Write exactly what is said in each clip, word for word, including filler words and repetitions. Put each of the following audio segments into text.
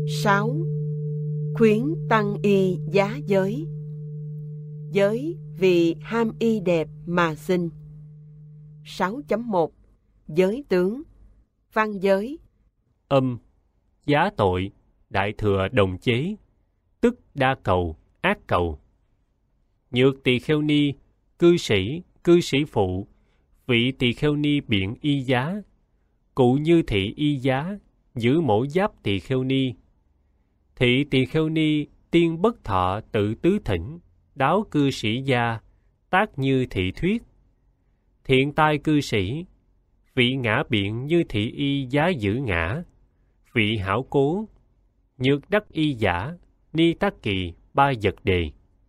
sáu. Khuyến tăng y giá giới. Giới vì ham y đẹp mà sinh. sáu chấm một. Giới tướng. Văn giới. Âm, giá tội, đại thừa đồng chế, tức đa cầu, ác cầu. Nhược tỳ kheo ni, cư sĩ, cư sĩ phụ, vị tỳ kheo ni biện y giá, cụ như thị y giá, giữ mổ giáp tỳ kheo ni. Thị tỳ kheo ni, tiên bất thọ tự tứ thỉnh, đáo cư sĩ gia, tác như thị thuyết. Thiện tai cư sĩ, vị ngã biện như thị y giá giữ ngã, vị hảo cố, nhược đắc y giả, ni tác kỳ, ba vật đề.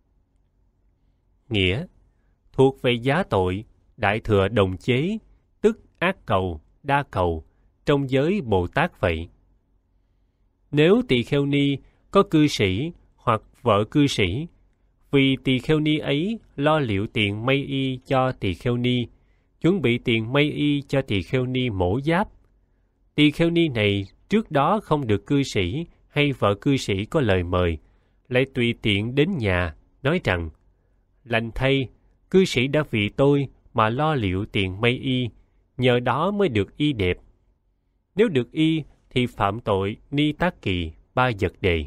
Nghĩa, thuộc về giá tội, đại thừa đồng chế, tức ác cầu, đa cầu, trong giới Bồ Tát vậy. Nếu tỳ kheo ni có cư sĩ hoặc vợ cư sĩ, vì tỳ kheo ni ấy lo liệu tiền may y cho tỳ kheo ni, chuẩn bị tiền may y cho tỳ kheo ni mổ giáp. Tỳ kheo ni này trước đó không được cư sĩ hay vợ cư sĩ có lời mời, lại tùy tiện đến nhà, nói rằng, lành thay, cư sĩ đã vì tôi mà lo liệu tiền may y, nhờ đó mới được y đẹp. Nếu được y thì phạm tội ni tác kỳ, ba vật đề.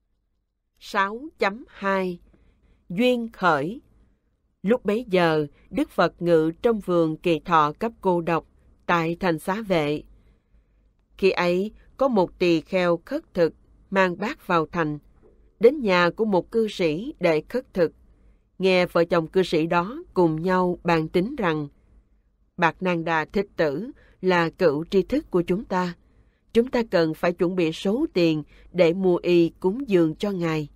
sáu chấm hai. Duyên khởi. Lúc bấy giờ, Đức Phật ngự trong vườn Kỳ Thọ cấp cô độc, tại thành Xá Vệ. Khi ấy, có một tỳ kheo khất thực, mang bát vào thành, đến nhà của một cư sĩ để khất thực. Nghe vợ chồng cư sĩ đó cùng nhau bàn tính rằng, Bạt Nang Đà Thích Tử là cựu tri thức của chúng ta. Chúng ta cần phải chuẩn bị số tiền để mua y cúng dường cho Ngài.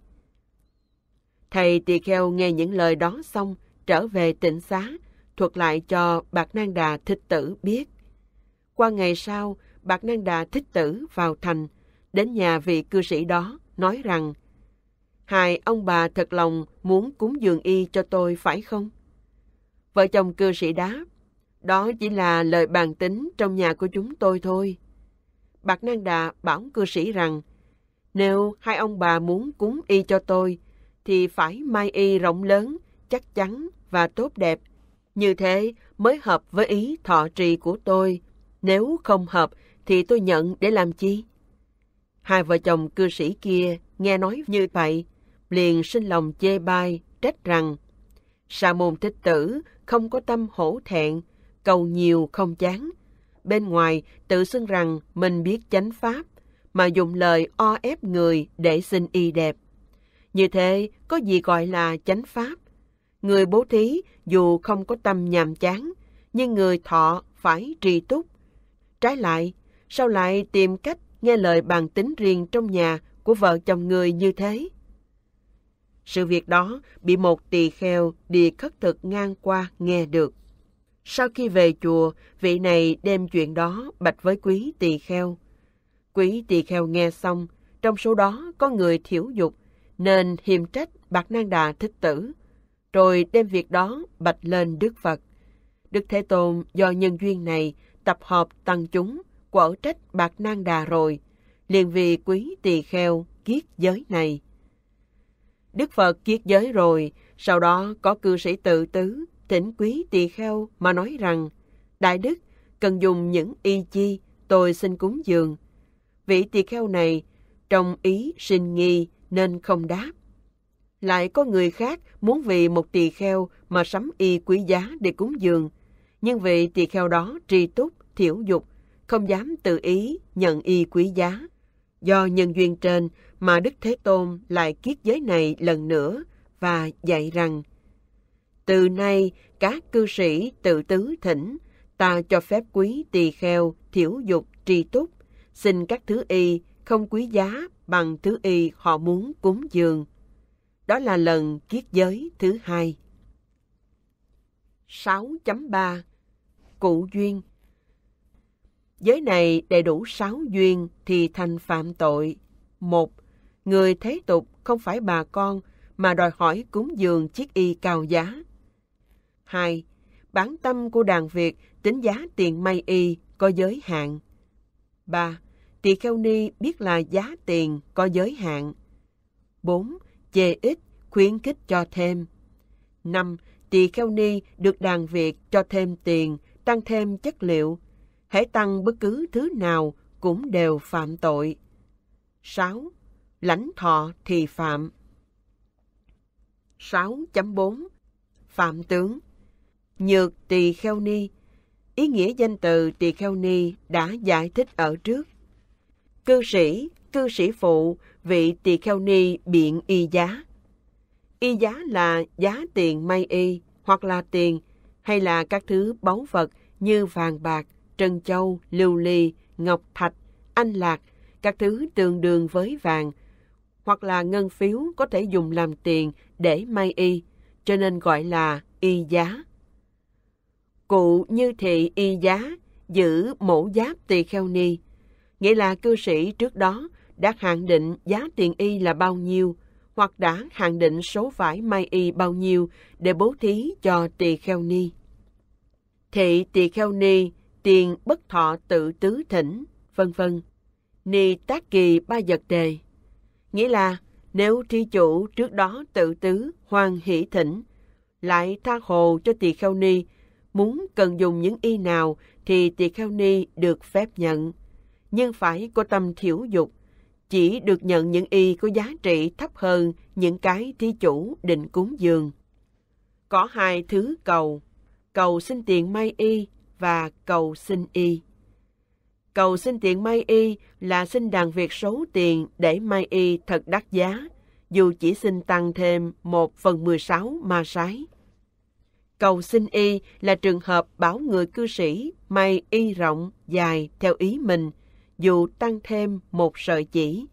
Thầy tỳ kheo nghe những lời đó xong, trở về tịnh xá, thuật lại cho Bạt Nang Đà Thích Tử biết. Qua ngày sau, Bạt Nang Đà Thích Tử vào thành, đến nhà vị cư sĩ đó, nói rằng, hai ông bà thật lòng muốn cúng dường y cho tôi phải không? Vợ chồng cư sĩ đáp, đó chỉ là lời bàn tính trong nhà của chúng tôi thôi. Bạt Nang Đà bảo cư sĩ rằng, nếu hai ông bà muốn cúng y cho tôi, thì phải may y rộng lớn, chắc chắn và tốt đẹp. Như thế mới hợp với ý thọ trì của tôi. Nếu không hợp, thì tôi nhận để làm chi? Hai vợ chồng cư sĩ kia nghe nói như vậy, liền sinh lòng chê bai, trách rằng, Sa môn Thích Tử không có tâm hổ thẹn, cầu nhiều không chán. Bên ngoài tự xưng rằng mình biết chánh pháp, mà dùng lời o ép người để xin y đẹp. Như thế có gì gọi là chánh pháp? Người bố thí dù không có tâm nhàm chán, nhưng người thọ phải trì túc. Trái lại, sao lại tìm cách nghe lời bàn tính riêng trong nhà của vợ chồng người như thế? Sự việc đó bị một tỳ kheo đi khất thực ngang qua nghe được. Sau khi về chùa, vị này đem chuyện đó bạch với quý tỳ kheo. Quý tỳ kheo nghe xong, trong số đó có người thiểu dục, nên hiềm trách Bạt Nang Đà Thích Tử, rồi đem việc đó bạch lên Đức Phật. Đức Thế Tôn do nhân duyên này tập hợp tăng chúng, quở trách Bạt Nang Đà rồi, liền vì quý tỳ kheo kiết giới này. Đức Phật kiết giới rồi, sau đó có cư sĩ Tự Tứ thỉnh quý tỳ kheo mà nói rằng, Đại Đức, cần dùng những y chi, tôi xin cúng dường. Vị tỳ kheo này, trong ý sinh nghi nên không đáp. Lại có người khác muốn vì một tỳ kheo mà sắm y quý giá để cúng dường, nhưng vị tỳ kheo đó tri túc, thiểu dục, không dám tự ý nhận y quý giá. Do nhân duyên trên mà Đức Thế Tôn lại kiết giới này lần nữa và dạy rằng, từ nay các cư sĩ Tự Tứ thỉnh, ta cho phép quý tỳ kheo thiểu dục tri túc, xin các thứ y không quý giá bằng thứ y họ muốn cúng dường. Đó là lần kiết giới thứ hai. sáu chấm ba. Cụ duyên. Giới này đầy đủ sáu duyên thì thành phạm tội. Một, người thế tục không phải bà con mà đòi hỏi cúng dường chiếc y cao giá. Hai, bản tâm của đàn Việt tính giá tiền may y có giới hạn. Ba, Tỳ kheo ni biết là giá tiền có giới hạn. bốn. Chê ít, khuyến khích cho thêm. năm. Tỳ kheo ni được đàn việc cho thêm tiền, tăng thêm chất liệu. Hễ tăng bất cứ thứ nào cũng đều phạm tội. sáu. Lãnh thọ thì phạm. sáu chấm bốn. Phạm tướng. Nhược tỳ kheo ni. Ý nghĩa danh từ tỳ kheo ni đã giải thích ở trước. Cư sĩ, cư sĩ phụ, vị tỳ kheo ni biện y giá. Y giá là giá tiền may y, hoặc là tiền, hay là các thứ báu vật như vàng bạc, trân châu, lưu ly, ngọc thạch, anh lạc, các thứ tương đương với vàng, hoặc là ngân phiếu có thể dùng làm tiền để may y, cho nên gọi là y giá. Cụ như thị y giá, giữ mẫu giáp tỳ kheo ni, nghĩa là cư sĩ trước đó đã hạn định giá tiền y là bao nhiêu, hoặc đã hạn định số vải may y bao nhiêu để bố thí cho tỳ kheo ni. Thị tỳ kheo ni, tiền bất thọ tự tứ thỉnh, vân vân. Ni tác kỳ ba vật đề, nghĩa là nếu tri chủ trước đó tự tứ hoan hỷ thỉnh, lại tha hồ cho tỳ kheo ni, muốn cần dùng những y nào thì tỳ kheo ni được phép nhận, nhưng phải có tâm thiểu dục, chỉ được nhận những y có giá trị thấp hơn những cái thí chủ định cúng dường. Có hai thứ cầu, cầu xin tiền may y và cầu xin y. Cầu xin tiền may y là xin đàn việc số tiền để may y thật đắt giá, dù chỉ xin tăng thêm một phần mười sáu ma sái. Cầu xin y là trường hợp bảo người cư sĩ may y rộng, dài theo ý mình, dù tăng thêm một sợi chỉ.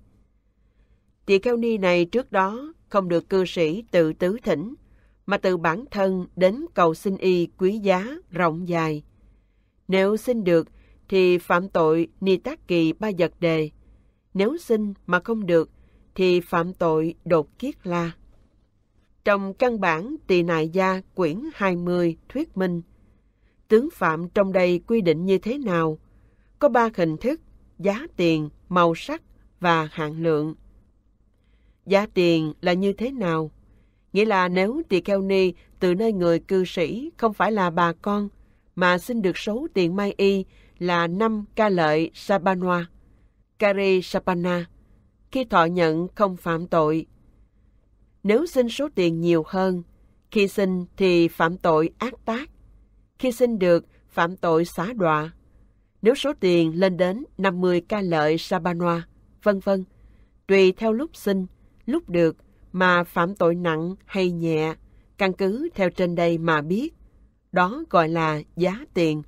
Tỳ kheo ni này trước đó không được cư sĩ tự tứ thỉnh, mà từ bản thân đến cầu xin y quý giá, rộng dài. Nếu xin được thì phạm tội ni tác kỳ ba vật đề. Nếu xin mà không được thì phạm tội đột kiết la. Trong căn bản Tỳ Nại Gia quyển hai mươi thuyết minh, tướng phạm trong đây quy định như thế nào? Có ba hình thức: giá tiền, màu sắc và hạn lượng. Giá tiền là như thế nào? Nghĩa là nếu tỳ kheo ni từ nơi người cư sĩ không phải là bà con, mà xin được số tiền may y là năm ca lợi Sabanoa, Kari Sapana, khi thọ nhận không phạm tội. Nếu xin số tiền nhiều hơn, khi xin thì phạm tội ác tác, khi xin được phạm tội xá đọa. Nếu số tiền lên đến năm mươi ca lợi Sabanoa, vân vân, tùy theo lúc xin, lúc được mà phạm tội nặng hay nhẹ, căn cứ theo trên đây mà biết. Đó gọi là giá tiền.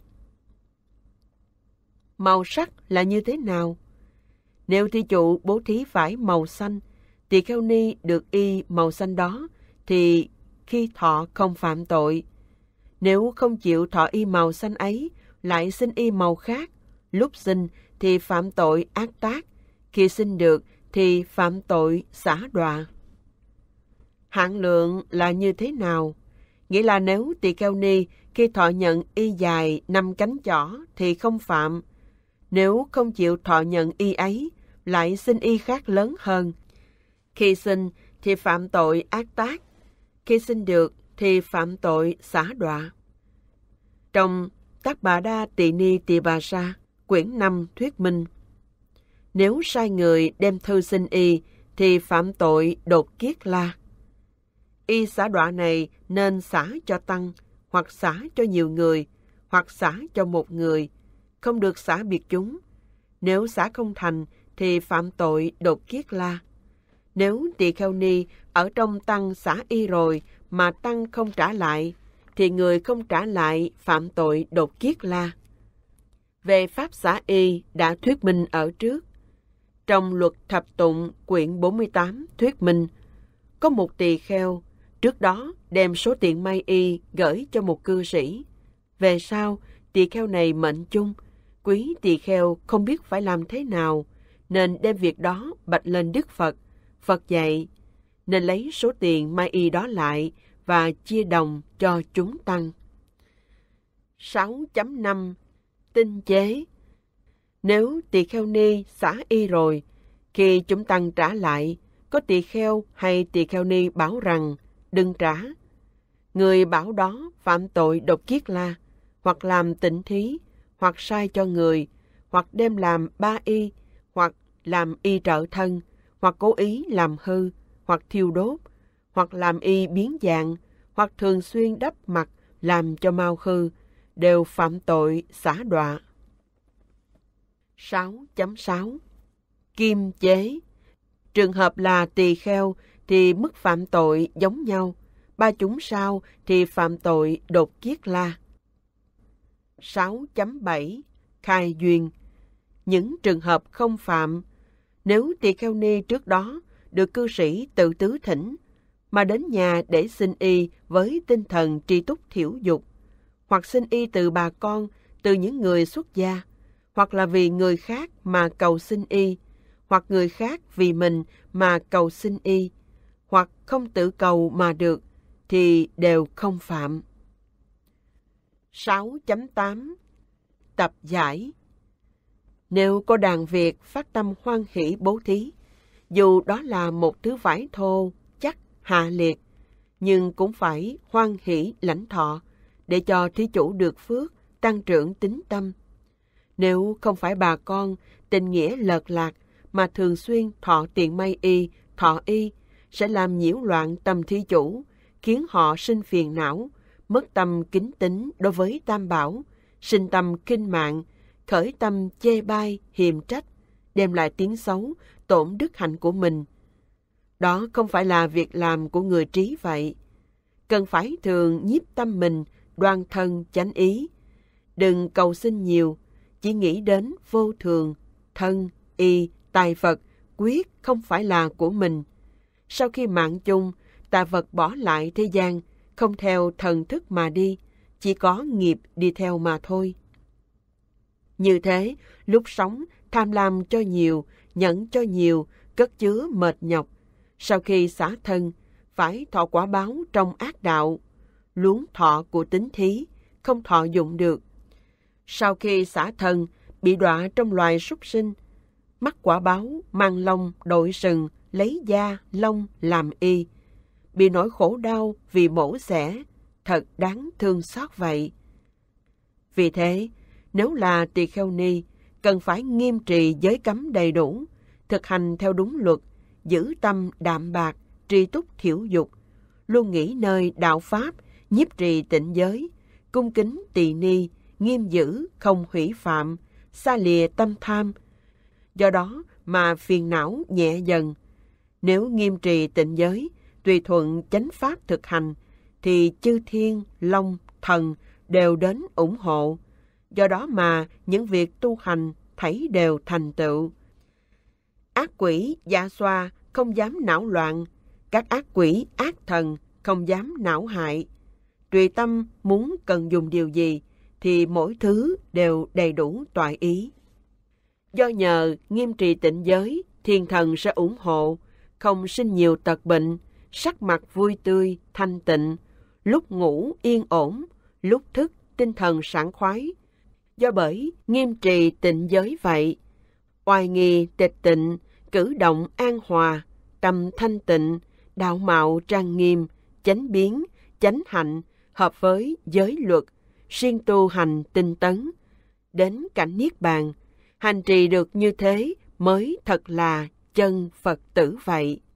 Màu sắc là như thế nào? Nếu thí chủ bố thí phải màu xanh, tỳ kheo ni được y màu xanh đó, thì khi thọ không phạm tội. Nếu không chịu thọ y màu xanh ấy, lại xin y màu khác, lúc xin thì phạm tội ác tác, khi xin được thì phạm tội xả đọa. Hạn lượng là như thế nào? Nghĩa là nếu tỳ kheo ni khi thọ nhận y dài năm cánh chỏ thì không phạm. Nếu không chịu thọ nhận y ấy, lại xin y khác lớn hơn. Khi xin thì phạm tội ác tác, khi xin được thì phạm tội xả đọa. Trong Tác Bà Đa Tỳ Ni Tỳ Bà Sa, quyển năm thuyết minh, nếu sai người đem thư xin y thì phạm tội đột kiết la. Y xả đọa này nên xả cho tăng, hoặc xả cho nhiều người, hoặc xả cho một người, không được xả biệt chúng. Nếu xả không thành thì phạm tội đột kiết la. Nếu tỳ kheo ni ở trong tăng xả y rồi mà tăng không trả lại, thì người không trả lại phạm tội đột kiết la. Về pháp xả y đã thuyết minh ở trước. Trong luật thập tụng quyển bốn mươi tám thuyết minh, có một tỳ kheo trước đó đem số tiền may y gửi cho một cư sĩ. Về sau, tỳ kheo này mệnh chung, quý tỳ kheo không biết phải làm thế nào, nên đem việc đó bạch lên Đức Phật. Phật dạy, nên lấy số tiền may y đó lại và chia đồng cho chúng tăng. sáu chấm năm. Tinh chế. Nếu tỳ kheo ni xả y rồi, khi chúng tăng trả lại, có tỳ kheo hay tỳ kheo ni bảo rằng đừng trả. Người bảo đó phạm tội độc kiết la, hoặc làm tịnh thí, hoặc sai cho người, hoặc đem làm ba y, hoặc làm y trợ thân, hoặc cố ý làm hư, hoặc thiêu đốt, hoặc làm y biến dạng, hoặc thường xuyên đắp mặt làm cho mau hư, đều phạm tội xả đọa. sáu chấm sáu Kim chế. Trường hợp là tỳ kheo thì mức phạm tội giống nhau, ba chúng sau thì phạm tội đột kiết la. sáu chấm bảy Khai duyên. Những trường hợp không phạm, nếu tỳ kheo ni trước đó được cư sĩ tự tứ thỉnh, mà đến nhà để xin y với tinh thần tri túc thiểu dục, hoặc xin y từ bà con, từ những người xuất gia, hoặc là vì người khác mà cầu xin y, hoặc người khác vì mình mà cầu xin y, hoặc không tự cầu mà được, thì đều không phạm. sáu chấm tám Tập giải. Nếu có đàn Việt phát tâm hoan hỷ bố thí, dù đó là một thứ vải thô, chắc, hạ liệt, nhưng cũng phải hoan hỷ lãnh thọ, để cho thí chủ được phước, tăng trưởng tín tâm. Nếu không phải bà con, tình nghĩa lợt lạc, mà thường xuyên thọ tiền may y, thọ y, sẽ làm nhiễu loạn tâm thí chủ, khiến họ sinh phiền não, mất tâm kính tín đối với Tam Bảo, sinh tâm kinh mạng, khởi tâm chê bai, hiềm trách, đem lại tiếng xấu, tổn đức hạnh của mình. Đó không phải là việc làm của người trí vậy. Cần phải thường nhiếp tâm mình, đoan thân chánh ý. Đừng cầu xin nhiều, chỉ nghĩ đến vô thường, thân, y, tài vật, quyết không phải là của mình. Sau khi mạng chung, tà vật bỏ lại thế gian, không theo thần thức mà đi, chỉ có nghiệp đi theo mà thôi. Như thế, lúc sống, tham lam cho nhiều, nhẫn cho nhiều, cất chứa mệt nhọc. Sau khi xả thân, phải thọ quả báo trong ác đạo, luống thọ của tính thí, không thọ dụng được. Sau khi xả thân, bị đọa trong loài súc sinh, mắc quả báo, mang lông, đội sừng, lấy da, lông làm y, bị nỗi khổ đau vì mổ xẻ, thật đáng thương xót vậy. Vì thế, nếu là tỳ kheo ni, cần phải nghiêm trì giới cấm đầy đủ, thực hành theo đúng luật, giữ tâm đạm bạc, tri túc thiểu dục, luôn nghĩ nơi đạo pháp, nhiếp trì tịnh giới, cung kính tỳ ni, nghiêm giữ không hủy phạm, xa lìa tâm tham. Do đó mà phiền não nhẹ dần. Nếu nghiêm trì tịnh giới, tùy thuận chánh pháp thực hành, thì chư thiên, long, thần đều đến ủng hộ. Do đó mà những việc tu hành thảy đều thành tựu. Ác quỷ dạ xoa không dám não loạn, các ác quỷ ác thần không dám não hại. Tùy tâm muốn cần dùng điều gì, thì mỗi thứ đều đầy đủ toại ý. Do nhờ nghiêm trì tịnh giới, thiên thần sẽ ủng hộ, không sinh nhiều tật bệnh, sắc mặt vui tươi, thanh tịnh, lúc ngủ yên ổn, lúc thức tinh thần sảng khoái. Do bởi nghiêm trì tịnh giới vậy, oai nghi tịch tịnh, cử động an hòa, tâm thanh tịnh, đạo mạo trang nghiêm, chánh biến, chánh hạnh, hợp với giới luật, siêng tu hành tinh tấn, đến cảnh niết bàn. Hành trì được như thế mới thật là chân Phật tử vậy.